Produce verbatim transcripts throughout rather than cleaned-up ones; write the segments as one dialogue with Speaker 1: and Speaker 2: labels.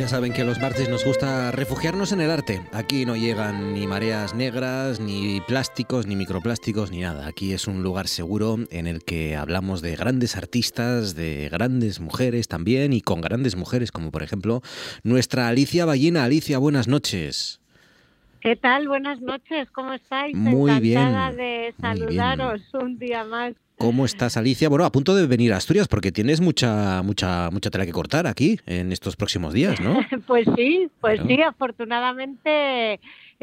Speaker 1: Ya saben que los martes nos gusta refugiarnos en el arte. Aquí no llegan ni mareas negras, ni plásticos, ni microplásticos, ni nada. Aquí es un lugar seguro en el que hablamos de grandes artistas, de grandes mujeres también, y con grandes mujeres como por ejemplo nuestra Alicia Ballina. Alicia, buenas noches.
Speaker 2: ¿Qué tal? Buenas noches, ¿cómo estáis?
Speaker 1: Muy
Speaker 2: Encantada
Speaker 1: bien,
Speaker 2: de
Speaker 1: muy
Speaker 2: saludaros
Speaker 1: bien.
Speaker 2: un día más.
Speaker 1: ¿Cómo estás, Alicia? Bueno, a punto de venir a Asturias porque tienes mucha, mucha, mucha tela que cortar aquí en estos próximos días, ¿no?
Speaker 2: Pues sí, pues
Speaker 1: Claro.
Speaker 2: sí, afortunadamente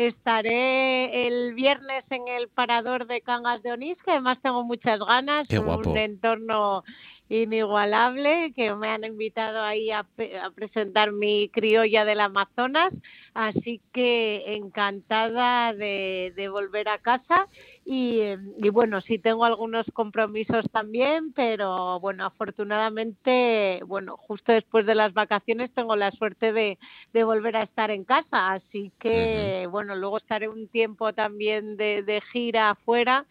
Speaker 2: estaré el viernes en el Parador de Cangas de Onís, que además tengo muchas ganas,
Speaker 1: Qué
Speaker 2: un
Speaker 1: guapo.
Speaker 2: entorno inigualable, que me han invitado ahí a, a presentar mi criolla del Amazonas, así que encantada de, de volver a casa. Y, y bueno, sí tengo algunos compromisos también, pero bueno, afortunadamente, bueno, justo después de las vacaciones tengo la suerte de, de volver a estar en casa, así que uh-huh. bueno, luego estaré un tiempo también de, de gira afuera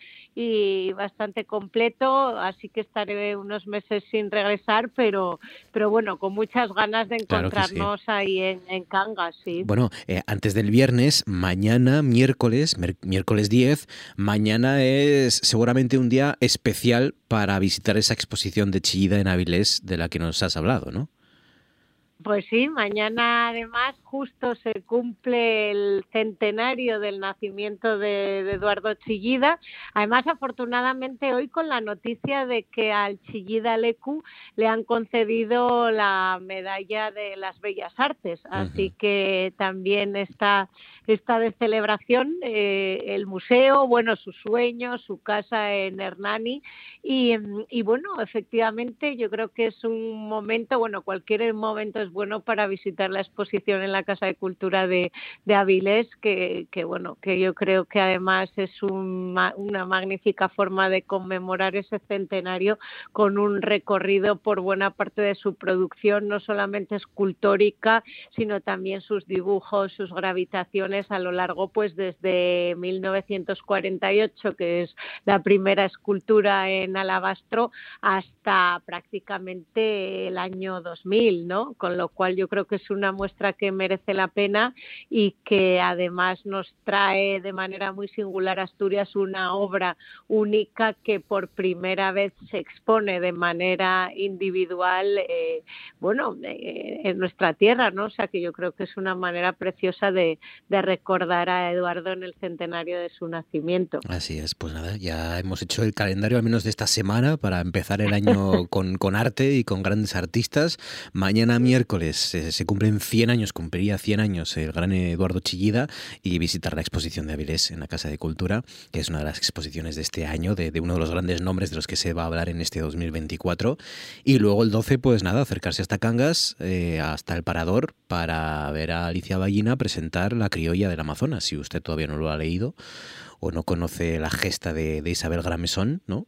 Speaker 2: y bastante completo, así que estaré unos meses sin regresar, pero pero bueno, con muchas ganas de encontrarnos
Speaker 1: Claro que sí.
Speaker 2: ahí en, en Cangas, sí.
Speaker 1: Bueno, eh, antes del viernes, mañana, miércoles, miércoles diez, mañana es seguramente un día especial para visitar esa exposición de Chillida en Avilés de la que nos has hablado, ¿no?
Speaker 2: Pues sí, mañana además justo se cumple el centenario del nacimiento de, de Eduardo Chillida. Además, afortunadamente hoy con la noticia de que al Chillida Leku le han concedido la medalla de las Bellas Artes. Así uh-huh. que también está, está de celebración eh, el museo, bueno, su sueño, su casa en Hernani. Y, y bueno, efectivamente yo creo que es un momento, bueno, cualquier momento es bueno para visitar la exposición en la Casa de Cultura de, de Avilés, que, que bueno, que yo creo que además es un, una magnífica forma de conmemorar ese centenario con un recorrido por buena parte de su producción, no solamente escultórica, sino también sus dibujos, sus gravitaciones a lo largo, pues desde mil novecientos cuarenta y ocho, que es la primera escultura en alabastro, hasta prácticamente el año dos mil, ¿no? Con lo cual yo creo que es una muestra que merece la pena y que además nos trae de manera muy singular a Asturias una obra única que por primera vez se expone de manera individual, eh, bueno, eh, en nuestra tierra, ¿no? O sea que yo creo que es una manera preciosa de, de recordar a Eduardo en el centenario de su nacimiento.
Speaker 1: Así es, pues nada, ya hemos hecho el calendario al menos de esta semana para empezar el año con, con arte y con grandes artistas. Mañana miércoles eh, se cumplen cien años, cumpliría cien años el gran Eduardo Chillida, y visitar la exposición de Avilés en la Casa de Cultura, que es una de las exposiciones de este año, de, de uno de los grandes nombres de los que se va a hablar en este dos mil veinticuatro. Y luego el doce, pues nada, acercarse hasta Cangas, eh, hasta el Parador, para ver a Alicia Ballina presentar La criolla del Amazonas. Si usted todavía no lo ha leído o no conoce la gesta de, de Isabel Gramesón, ¿no?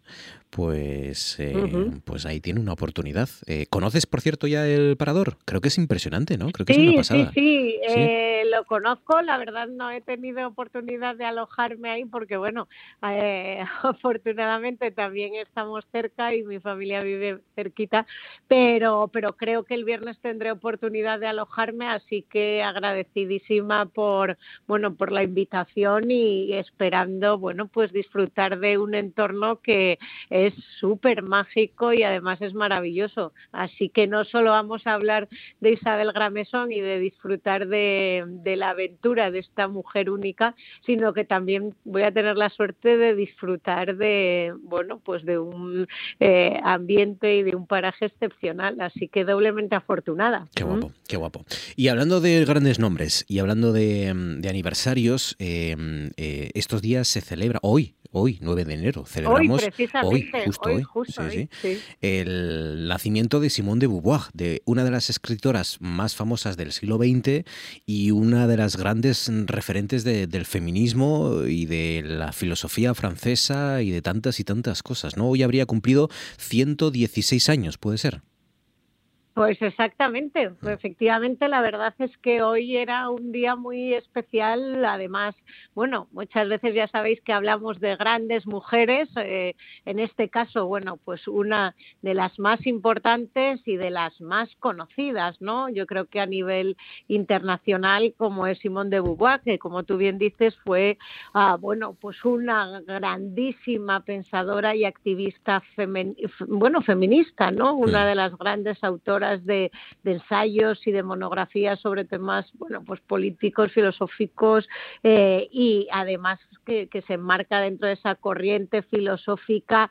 Speaker 1: Pues, eh, uh-huh. pues ahí tiene una oportunidad. Eh, ¿Conoces, por cierto, ya el Parador? Creo que es impresionante, ¿no? Creo que
Speaker 2: sí,
Speaker 1: es una pasada.
Speaker 2: Sí, sí, sí. Eh, lo conozco. La verdad no he tenido oportunidad de alojarme ahí porque, bueno, eh, afortunadamente también estamos cerca y mi familia vive cerquita, pero, pero creo que el viernes tendré oportunidad de alojarme, así que agradecidísima por, bueno, por la invitación y esperando, bueno, pues disfrutar de un entorno que es súper mágico y además es maravilloso. Así que no solo vamos a hablar de Isabel Gramesón y de disfrutar de, de la aventura de esta mujer única, sino que también voy a tener la suerte de disfrutar de, bueno, pues de un eh, ambiente y de un paraje excepcional. Así que doblemente afortunada.
Speaker 1: Qué guapo, ¿Mm? Qué guapo. Y hablando de grandes nombres y hablando de, de aniversarios, eh, eh, estos días se celebra hoy. Hoy, nueve de enero, celebramos
Speaker 2: hoy, precisamente,
Speaker 1: hoy, justo
Speaker 2: hoy,
Speaker 1: hoy,
Speaker 2: justo
Speaker 1: sí,
Speaker 2: hoy,
Speaker 1: sí,
Speaker 2: sí.
Speaker 1: el nacimiento de Simone de Beauvoir, de una de las escritoras más famosas del siglo veinte y una de las grandes referentes de, del feminismo y de la filosofía francesa y de tantas y tantas cosas, ¿no? Hoy habría cumplido ciento dieciséis años, ¿puede ser?
Speaker 2: Pues exactamente, efectivamente la verdad es que hoy era un día muy especial, además, bueno, muchas veces ya sabéis que hablamos de grandes mujeres, eh, en este caso, bueno, pues una de las más importantes y de las más conocidas, ¿no? Yo creo que a nivel internacional, como es Simone de Beauvoir, que como tú bien dices fue, ah, bueno, pues una grandísima pensadora y activista femen bueno, feminista, ¿no? Una
Speaker 1: Mm.
Speaker 2: de las grandes autoras De, de ensayos y de monografías sobre temas, bueno, pues políticos, filosóficos, eh, y además que, que se enmarca dentro de esa corriente filosófica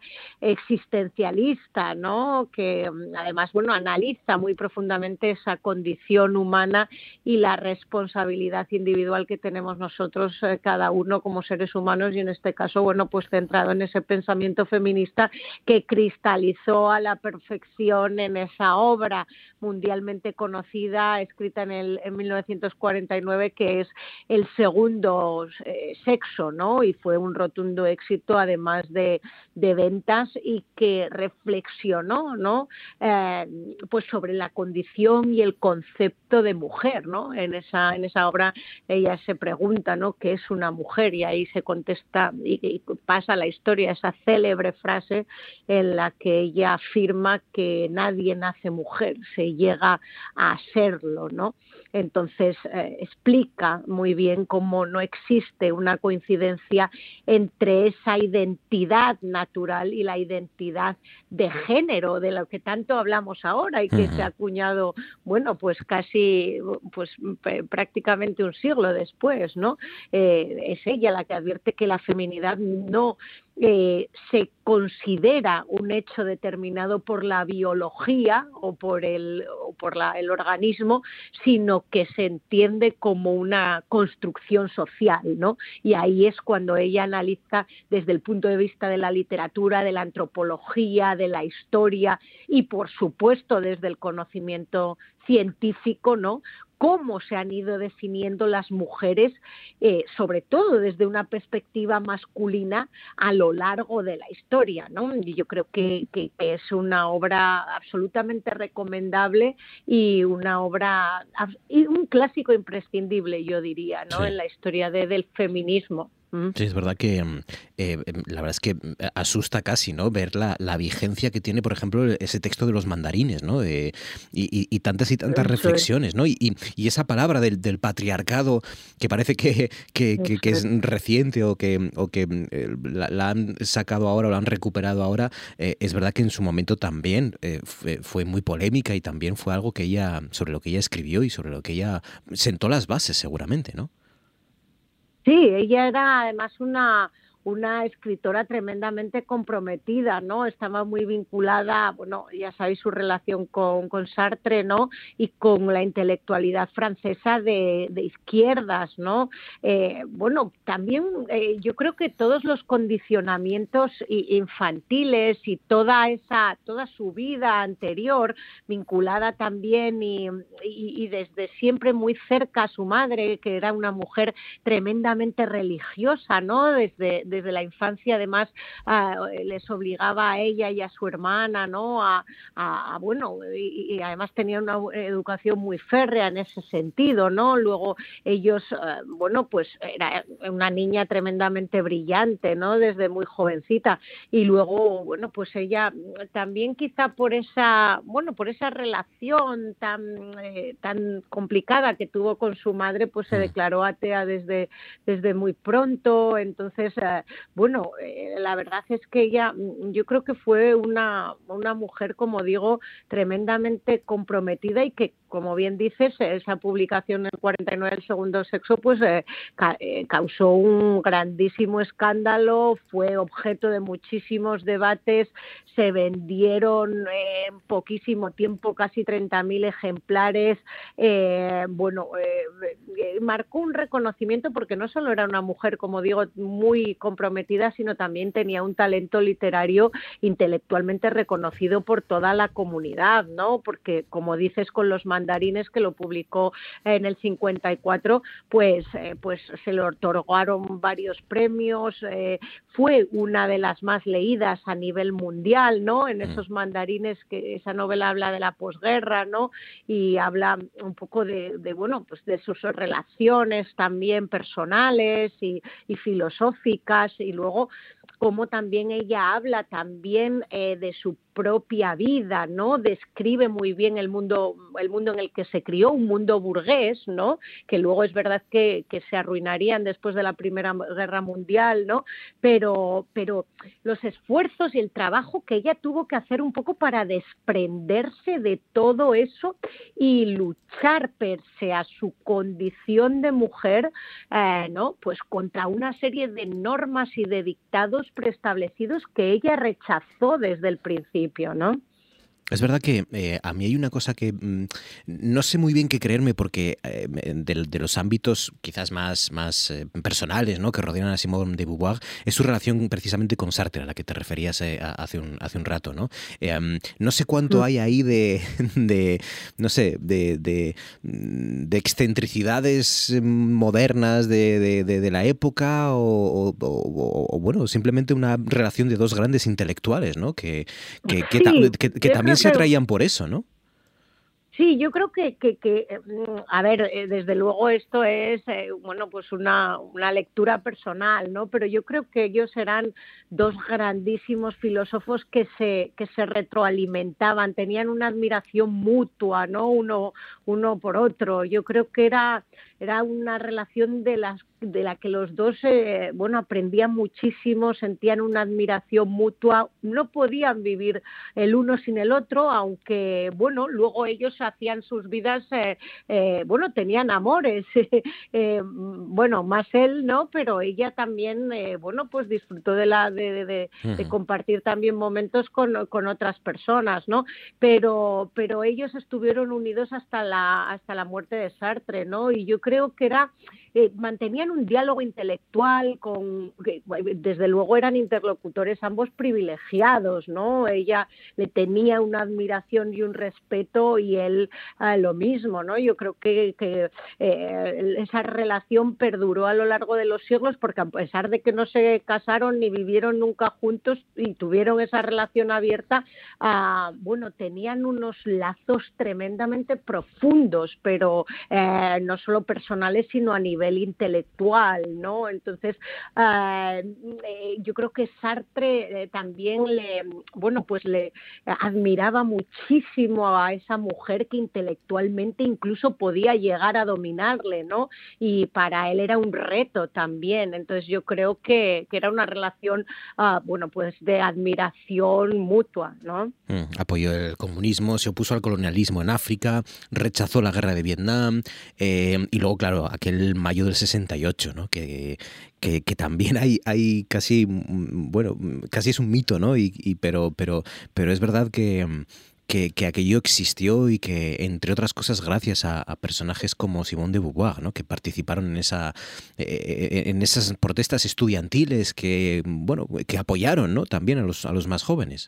Speaker 2: existencialista, ¿no? Que además, bueno, analiza muy profundamente esa condición humana y la responsabilidad individual que tenemos nosotros, eh, cada uno como seres humanos, y en este caso, bueno, pues centrado en ese pensamiento feminista que cristalizó a la perfección en esa obra mundialmente conocida, escrita en, el, en mil novecientos cuarenta y nueve, que es El segundo eh, sexo, ¿no? Y fue un rotundo éxito, además de, de ventas, y que reflexionó, ¿no? Eh, pues sobre la condición y el concepto de mujer, ¿no? En esa, en esa obra ella se pregunta, ¿no? ¿Qué es una mujer? Y ahí se contesta y, y pasa la historia, esa célebre frase en la que ella afirma que nadie nace mujer, se llega a serlo, ¿no? Entonces eh, explica muy bien cómo no existe una coincidencia entre esa identidad natural y la identidad de género, de lo que tanto hablamos ahora y que
Speaker 1: Uh-huh.
Speaker 2: se ha acuñado, bueno, pues casi, pues prácticamente un siglo después, ¿no? Eh, es ella la que advierte que la feminidad no Eh, se considera un hecho determinado por la biología o por el, o por la, el organismo, sino que se entiende como una construcción social, ¿no? Y ahí es cuando ella analiza desde el punto de vista de la literatura, de la antropología, de la historia y, por supuesto, desde el conocimiento científico, ¿no? Cómo se han ido definiendo las mujeres, eh, sobre todo desde una perspectiva masculina, a lo largo de la historia, ¿no? Y yo creo que, que, que es una obra absolutamente recomendable y una obra, y un clásico imprescindible, yo diría, ¿no?
Speaker 1: Sí.
Speaker 2: En la historia de, del feminismo.
Speaker 1: Sí, es verdad que eh, la verdad es que asusta casi, ¿no? Ver la, la vigencia que tiene, por ejemplo, ese texto de los mandarines, ¿no? De, y, y, y tantas y tantas
Speaker 2: Eso
Speaker 1: reflexiones,
Speaker 2: es.
Speaker 1: ¿no? Y, y, y esa palabra del, del patriarcado que parece que, que, que, que es reciente o que, o que eh, la, la han sacado ahora o la han recuperado ahora, eh, es verdad que en su momento también eh, fue, fue muy polémica y también fue algo que ella, sobre lo que ella escribió y sobre lo que ella sentó las bases seguramente, ¿no?
Speaker 2: Sí, ella era además una, una escritora tremendamente comprometida, ¿no? Estaba muy vinculada, bueno, ya sabéis su relación con, con Sartre, ¿no? Y con la intelectualidad francesa de, de izquierdas, ¿no? Eh, bueno, también eh, yo creo que todos los condicionamientos infantiles y toda esa, toda su vida anterior, vinculada también y, y, y desde siempre muy cerca a su madre, que era una mujer tremendamente religiosa, ¿no? Desde desde la infancia, además, uh, les obligaba a ella y a su hermana, ¿no? A, a, a bueno, y, y además tenían una educación muy férrea en ese sentido, ¿no? Luego ellos, uh, bueno, pues era una niña tremendamente brillante, ¿no? Desde muy jovencita. Y luego, bueno, pues ella también quizá por esa, bueno, por esa relación tan, eh, tan complicada que tuvo con su madre, pues se declaró atea desde, desde muy pronto. Entonces, uh, bueno, eh, la verdad es que ella, yo creo que fue una, una mujer, como digo, tremendamente comprometida y que, como bien dices, esa publicación en el cuarenta y nueve, El segundo sexo, pues eh, ca eh, causó un grandísimo escándalo, fue objeto de muchísimos debates, se vendieron eh, en poquísimo tiempo casi treinta mil ejemplares, eh, bueno, eh, marcó un reconocimiento porque no solo era una mujer, como digo, muy comprometida, sino también tenía un talento literario intelectualmente reconocido por toda la comunidad, ¿no? Porque, como dices, con los mandarines, que lo publicó en el cincuenta y cuatro, pues, eh, pues se le otorgaron varios premios, eh, fue una de las más leídas a nivel mundial, ¿no? En esos mandarines, que esa novela habla de la posguerra, ¿no? Y habla un poco de, de bueno, pues de sus relaciones también personales y, y filosóficas, y luego cómo también ella habla también eh, de su propia vida, ¿no? Describe muy bien el mundo, el mundo en el que se crió, un mundo burgués, ¿no? Que luego es verdad que, que se arruinarían después de la Primera Guerra Mundial, ¿no? Pero, pero los esfuerzos y el trabajo que ella tuvo que hacer un poco para desprenderse de todo eso y luchar pese a su condición de mujer, eh, ¿no? Pues contra una serie de normas y de dictados preestablecidos que ella rechazó desde el principio, ¿no?
Speaker 1: Es verdad que eh, a mí hay una cosa que mm, no sé muy bien qué creerme, porque eh, de, de los ámbitos quizás más, más eh, personales, ¿no?, que rodean a Simone de Beauvoir, es su relación precisamente con Sartre, a la que te referías eh, hace, un, hace un rato, ¿no? Eh, um, no sé cuánto hay ahí de, de no sé, de, de, de excentricidades modernas de, de, de, de la época, o, o, o, o, bueno, simplemente una relación de dos grandes intelectuales, ¿no?, que, que, que,
Speaker 2: sí,
Speaker 1: que, que también se atraían por eso, ¿no?
Speaker 2: Sí, yo creo que, que, que a ver, eh, desde luego esto es, eh, bueno, pues una, una lectura personal, ¿no? Pero yo creo que ellos eran dos grandísimos filósofos que se, que se retroalimentaban, tenían una admiración mutua, ¿no? Uno, uno por otro. Yo creo que era, era una relación de las de la que los dos, eh, bueno, aprendían muchísimo, sentían una admiración mutua, no podían vivir el uno sin el otro, aunque, bueno, luego ellos hacían sus vidas, eh, eh, bueno, tenían amores, eh, bueno, más él, ¿no? Pero ella también, eh, bueno, pues disfrutó de la de, de, de, uh-huh. de compartir también momentos con, con otras personas, ¿no? Pero, pero ellos estuvieron unidos hasta la, hasta la muerte de Sartre, ¿no? Y yo creo que era, eh, mantenían un diálogo intelectual con, que, desde luego eran interlocutores ambos privilegiados, ¿no? Ella le tenía una admiración y un respeto, y él eh, lo mismo, ¿no? Yo creo que, que eh, esa relación perduró a lo largo de los siglos, porque a pesar de que no se casaron ni vivieron nunca juntos y tuvieron esa relación abierta, uh, bueno, tenían unos lazos tremendamente profundos, pero eh, no solo personales, sino a nivel intelectual, ¿no? Entonces, uh, eh, yo creo que Sartre eh, también le, bueno, pues le admiraba muchísimo a esa mujer que intelectualmente incluso podía llegar a dominarle, ¿no? Y para él era un reto también. Entonces, yo creo que, que era una relación, uh, bueno, pues de admiración mutua, ¿no?
Speaker 1: Mm, apoyó el comunismo, se opuso al colonialismo en África, rechazó la guerra de Vietnam, eh, y luego, claro, aquel mayo del sesenta y ocho, ¿no? Que, que, que también hay, hay casi, bueno, casi es un mito, ¿no? Y, y pero, pero, pero es verdad que, que, que aquello existió, y que, entre otras cosas, gracias a, a personajes como Simone de Beauvoir, ¿no?, que participaron en esa, eh, en esas protestas estudiantiles, que, bueno, que apoyaron, ¿no?, también a los, a los más jóvenes.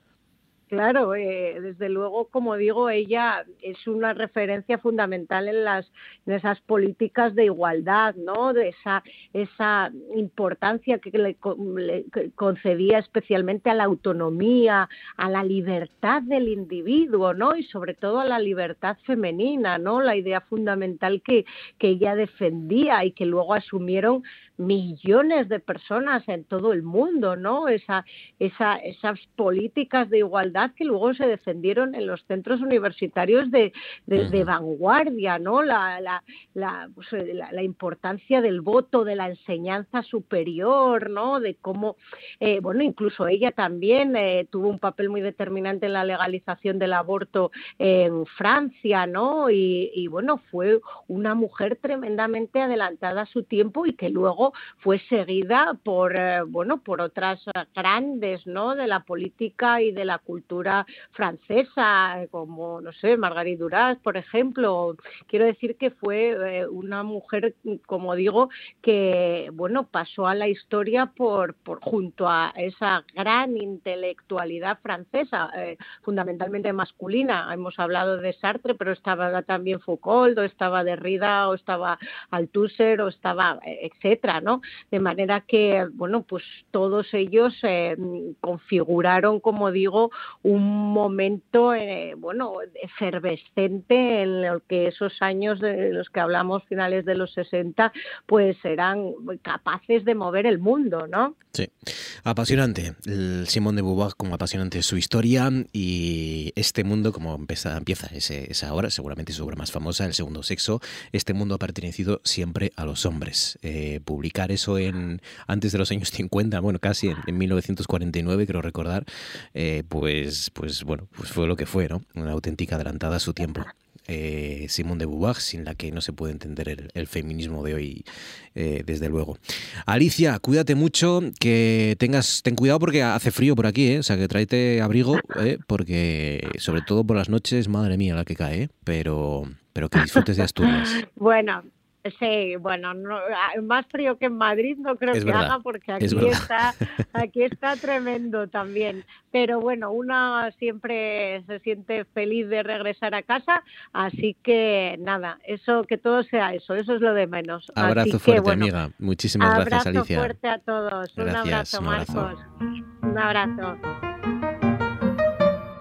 Speaker 2: Claro, eh, desde luego, como digo, ella es una referencia fundamental en las en esas políticas de igualdad, ¿no? De esa esa importancia que le, le concedía especialmente a la autonomía, a la libertad del individuo, ¿no? Y sobre todo a la libertad femenina, ¿no? La idea fundamental que que ella defendía y que luego asumieron millones de personas en todo el mundo, ¿no? Esa esa esas políticas de igualdad que luego se defendieron en los centros universitarios de, de, de vanguardia, ¿no? La, la, la, pues, la, la importancia del voto, de la enseñanza superior, ¿no? De cómo, eh, bueno, incluso ella también eh, tuvo un papel muy determinante en la legalización del aborto en Francia, ¿no? Y, y bueno, fue una mujer tremendamente adelantada a su tiempo, y que luego luego fue seguida por, eh, bueno, por otras grandes, ¿no?, de la política y de la cultura francesa, como, no sé, Marguerite Duras, por ejemplo. Quiero decir que fue eh, una mujer, como digo, que, bueno, pasó a la historia por, por junto a esa gran intelectualidad francesa, eh, fundamentalmente masculina. Hemos hablado de Sartre, pero estaba también Foucault, o estaba Derrida, o estaba Althusser, o estaba, etcétera, ¿no? De manera que, bueno, pues todos ellos eh, configuraron, como digo, un momento, eh, bueno, efervescente en el que esos años de los que hablamos, finales de los sesenta, pues eran capaces de mover el mundo, ¿no?
Speaker 1: Sí, apasionante el Simone de Beauvoir, como apasionante su historia y este mundo, como empieza, empieza ese, esa obra, seguramente su obra más famosa, El segundo sexo. Este mundo ha pertenecido siempre a los hombres. Eh, publicar eso en antes de los años cincuenta, bueno, casi en, en mil novecientos cuarenta y nueve, creo recordar, eh, pues, pues bueno, pues fue lo que fue, ¿no? Una auténtica adelantada a su tiempo. Eh, Simone de Beauvoir, sin la que no se puede entender el, el feminismo de hoy, eh, desde luego. Alicia, cuídate mucho, que tengas, ten cuidado porque hace frío por aquí, ¿eh? O sea, que tráete abrigo, ¿eh? Porque sobre todo por las noches, madre mía, la que cae, ¿eh? pero, pero que disfrutes de Asturias.
Speaker 2: Bueno, sí, bueno, no, más frío que en Madrid no creo
Speaker 1: Es
Speaker 2: que
Speaker 1: verdad,
Speaker 2: haga, porque
Speaker 1: es
Speaker 2: aquí
Speaker 1: verdad.
Speaker 2: está, aquí está tremendo también. Pero bueno, una siempre se siente feliz de regresar a casa, así que nada, eso, que todo sea eso, eso es lo de menos.
Speaker 1: Abrazo
Speaker 2: Así
Speaker 1: fuerte,
Speaker 2: que bueno,
Speaker 1: amiga. Muchísimas gracias,
Speaker 2: abrazo
Speaker 1: Alicia.
Speaker 2: fuerte a todos. Un
Speaker 1: Gracias,
Speaker 2: abrazo,
Speaker 1: un abrazo.
Speaker 2: Marcos. Un abrazo.